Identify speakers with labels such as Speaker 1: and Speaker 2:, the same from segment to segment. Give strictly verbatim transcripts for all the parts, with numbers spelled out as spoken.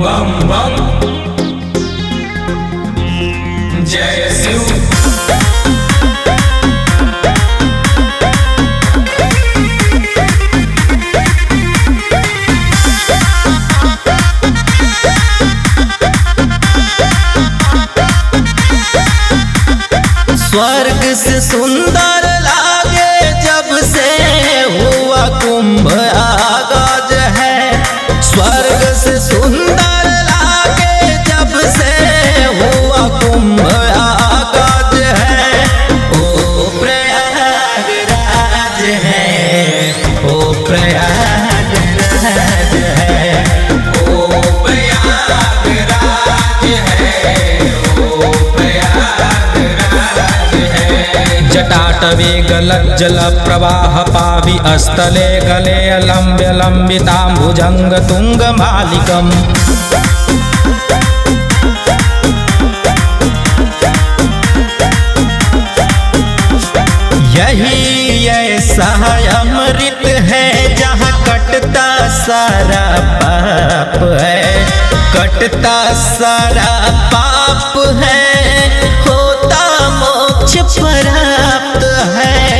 Speaker 1: बम बम जय शिव।
Speaker 2: स्वर्ग से सुंदर लागे जब से हुआ कुंभ आगाज है। स्वर्ग से सुंदर लागे जब से हुआ कुंभ आगाज है। ओ प्रयागराज है, ओ प्रयागराज है,
Speaker 1: ओ प्रयागराज है, ओ प्रयागराज है।
Speaker 3: जटाटवे गलज्जल प्रवाह पावि अस्तले गले लंब्य लंबिताम्बुजंग तुंग मालिकम्।
Speaker 2: यही ऐसा अमृत है जहाँ कटता सारा पाप है, कटता सारा पाप है, होता मोक्ष प्राप्त है।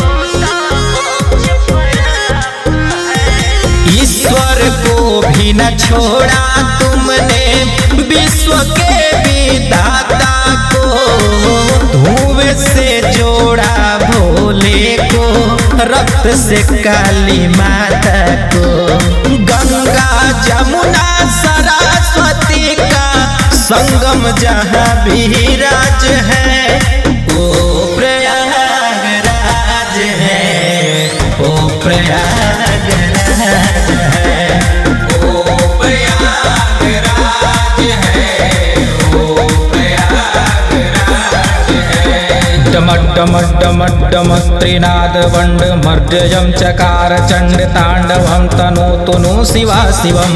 Speaker 2: ईश्वर को भी न छोड़ा तुमने, विश्व के विधाता को धुएं से जोड़ा भोले को, रक्त से काली माता को। गंगा जमुना सरस्वती का संगम जहाँ विराज है। ओ प्रयागराज है, ओ प्रयागराज है,
Speaker 1: ओ प्रयागराज है, ओ प्रयागराज है।
Speaker 3: डमड डमड डमड डमड त्रिनाद वंड मर्जयं चकार चंड तांडवं तनोतु नो शिवा शिवम्।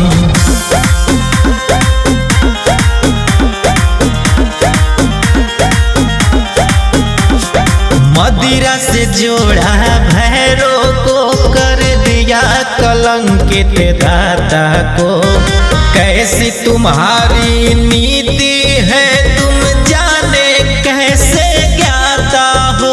Speaker 2: मदिरा से जोड़ा भैरों को, कर दिया कलंकित दाता को। कैसी तुम्हारी नीति है तुम जाने कैसे ज्ञाता हो।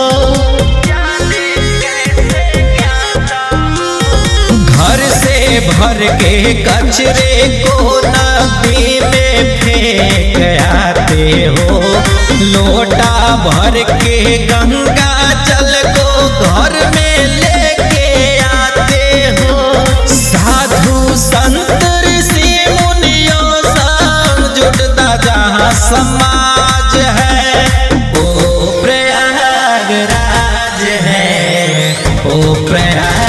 Speaker 2: घर से भर के कचरे को नदी में फेंक आते हो, लोटा भर के गंगा जल को घर में लेके आते हो। साधु संत ऋषि मुनियों संग जुटता जहाँ समाज है। ओ प्रयागराज है, ओ प्रयाग